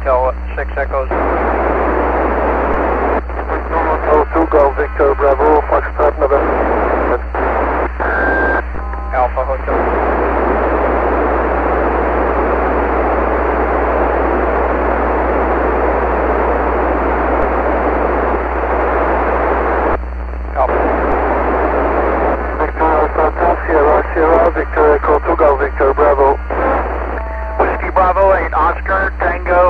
Hotel 6 Echoes. Hotel 2 Golf Victor Bravo, Foxtrot November. Alpha Hotel. Victor Alpha 2 Sierra Sierra, Victor Echo 2 Golf Victor Bravo. Whiskey Bravo 8 Oscar Tango.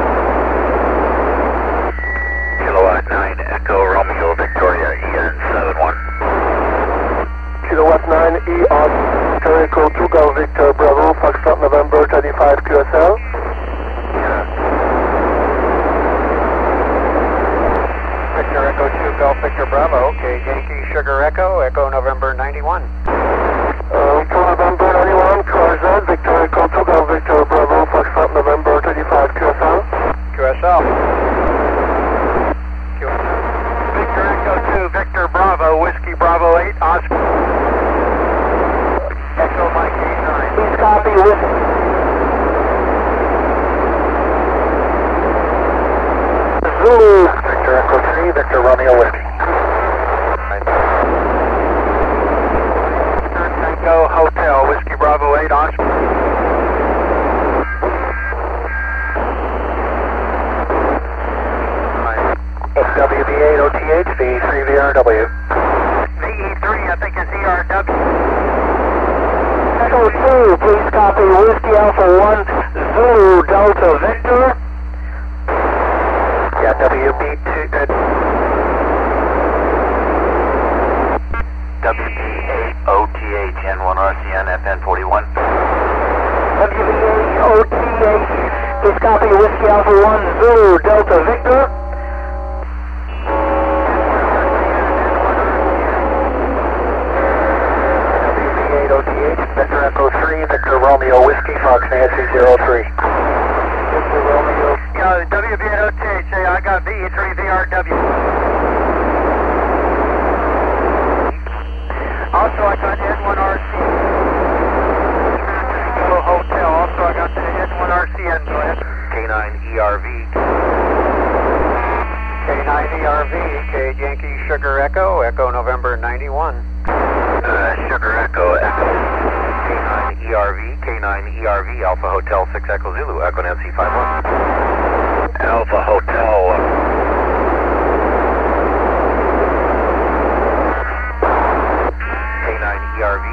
Kilowatt 9 Echo Romeo Victoria EN71. Kilowatt 9 E Oscar Echo 2 Golf Victor Bravo, Foxtrot November 35 QSL. Victor Echo 2 Golf Victor Bravo. Okay, Yankee Sugar Echo, Echo November 91. Echo November 91, QRZ, Victor Echo 2 Golf Victor Bravo, Foxtrot November 35 QSL. QSL. Victor Echo 2 Victor Bravo, Whiskey Bravo 8 Oscar. Echo Mike 89. Please copy with Zulu. Victor Echo 3, Victor Romeo Whiskey. Tango Hotel, Whiskey Bravo 8 Oscar. WB8 OTH, V3 VRW. VE3, I think is ERW. Echo 2, please copy Whiskey Alpha 1 Zulu Delta Victor. Yeah, WB8 OTH N1 RCN FN41. WVA OTH, please copy Whiskey Alpha 1 Zulu Delta Victor. WB8 OTH, Victor Echo 3, Victor Romeo Whiskey, Fox Nancy 03. Victor Romeo. Yeah, WB8 OTH, I got VE3 VRW. Also, I got N1RC. Tango Hotel, also I got the N1RCN, go ahead. K9 ERV. K9 ERV, K Yankee Sugar Echo, Echo November 91. Sugar Echo, Echo. K9 ERV, K9 ERV, Alpha Hotel 6 Echo Zulu, Echo Nancy 51. Alpha Hotel. K9 ERV,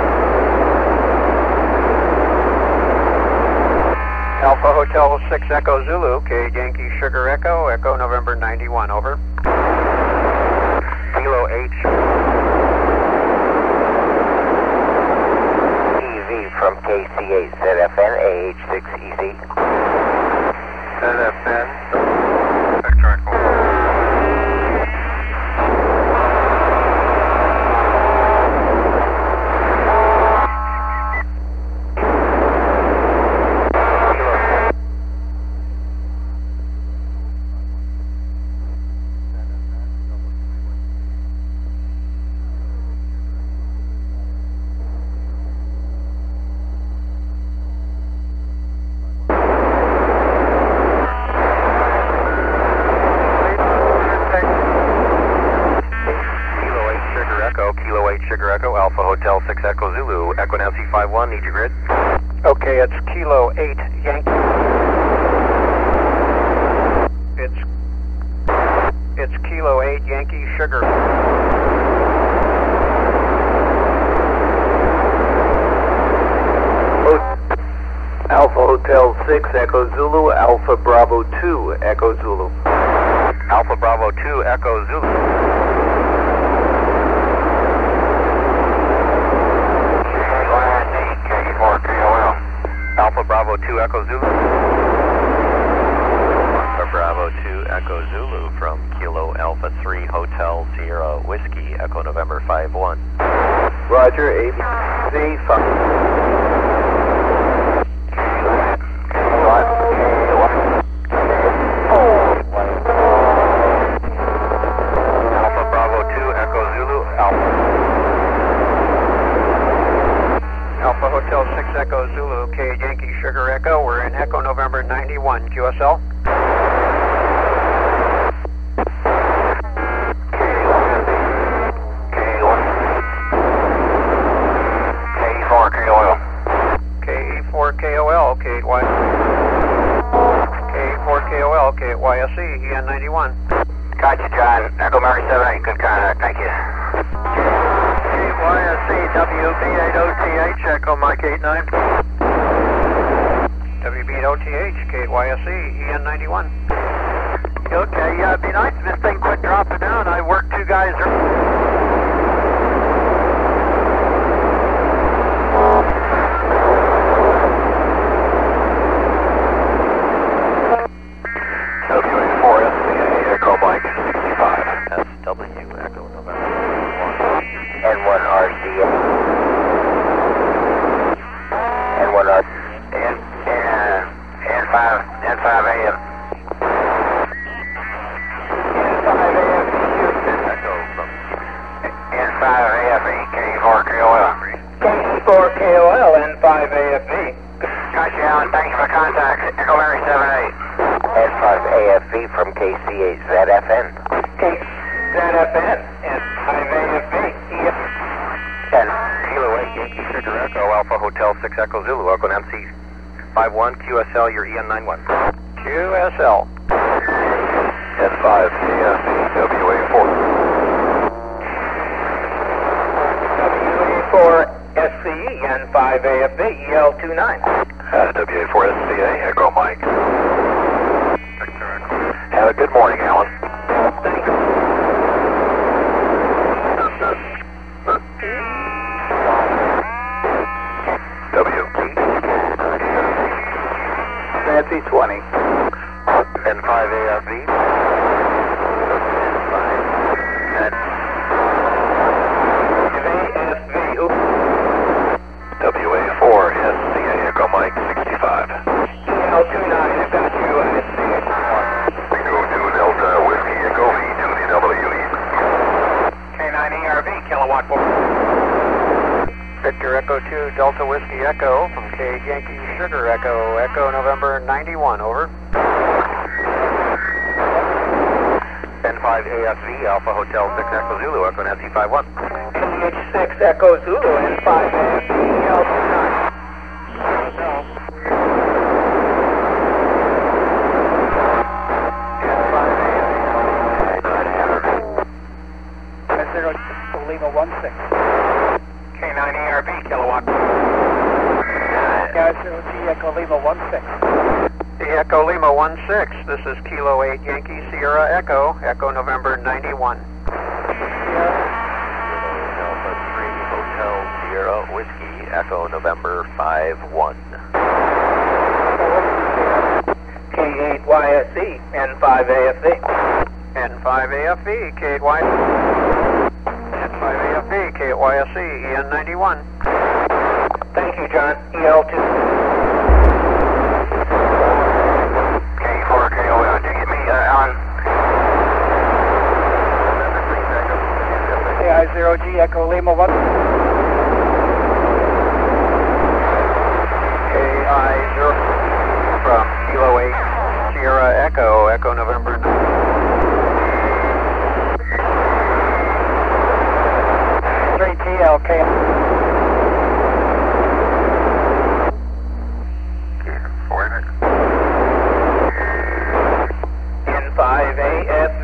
Alpha Hotel 6 Echo Zulu, K Yankee Sugar Echo, Echo November 91, over. Kilo H. EV from KC8 ZFN AH6EC. ZFN. Victor Echo. Sugar Echo, Alpha Hotel 6 Echo Zulu, Echo Nancy 51, need your grid. Okay, it's Kilo 8 Yankee. It's Kilo 8 Yankee Sugar. Alpha Hotel 6 Echo Zulu, Alpha Bravo 2 Echo Zulu. Alpha Bravo 2 Echo Zulu. Alpha Bravo 2 Echo Zulu. Alpha Bravo 2 Echo Zulu from Kilo Alpha 3 Hotel Sierra Whiskey, Echo November 51. Roger, ABC 5. Alpha Bravo 2 Echo Zulu, Alpha Hotel 6 Echo Zulu, K Yankee Sugar Echo. We're in Echo November 91, QSL. KE4KOL, KY. KE4KOL, KYSE, EN91. Gotcha, John. Echo Mary 78, good contact, thank you. KYSE, WB8OTH, Echo Mike 89. WB8OTH, KYSE, EN91. Okay, yeah, it'd be nice if this thing quit dropping down. I worked two guys. WA4SCA, Echo Mike 65. SW, Echo November 1. N1RCA. N1R. N5AM. N5AFE Houston. Echo from N5AFE, KE4KOL. KE4KOL, N5AFE. Gotcha, Alan. Thanks for contact. Echo Mary 78. N5AFE from KC8ZFN. KZFN, N5AFE. And Kilo 8 Yankee Sugar Echo Alpha Hotel 6 Echo Zulu. Echo MC 51 QSL, your EN91. QSL. N5AFE WA4. WA4SCE, N5AFE, EL29. WA4SCA, Echo Mike. Have a good morning, Alan. Thanks. Nancy 20. N5AFE. WA4SCA, Echo Mike 65. EL29, I got you, SCH1. Bingo 2 Delta Whiskey Echo V2DWE. K9ERV, kilowatt 4. Victor Echo 2 Delta Whiskey Echo from K Yankee Sugar Echo, Echo November 91, over. N5AFV Alpha Hotel 6 Echo Zulu, Echo Nancy 51. KH6 Echo Zulu, N5AFV, EL29. Lima 16. K9ERV, kilowatt. G Echo Lima 16. Echo Lima 16, this is Kilo 8 Yankee Sierra Echo, Echo November 91. Delta 3 Hotel Sierra Whiskey Echo November 51. K8YSE, N5AFE. N5AFE, K8Y. N5AFE, K8YSE, EN91. Thank you, John. EL2. K4KOL, did you get me, Alan? KI0G Echo Lima 1. KI0 from Kilo 8 Sierra Echo, Echo November 9. 3TLK. N5AFV.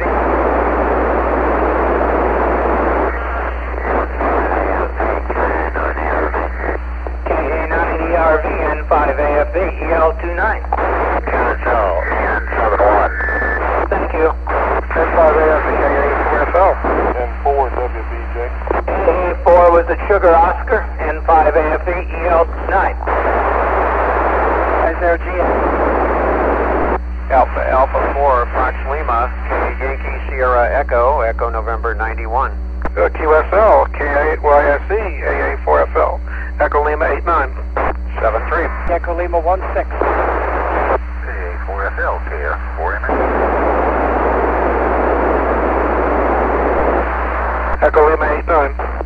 KA9ERV, N5AFV, EL29. QSL, EN71. Thank you. N5AFV, KA4FL. N4WBJ. AA4 was the Sugar Oscar, N5AFV, EL9. I0G. Alpha 4, Fox Lima, K Yankee Sierra Echo, Echo November 91. QSL, K8YSE, AA4FL. Echo Lima 89. 73. Echo Lima 16. KA4FL, KF4MX. Echo Lima 89.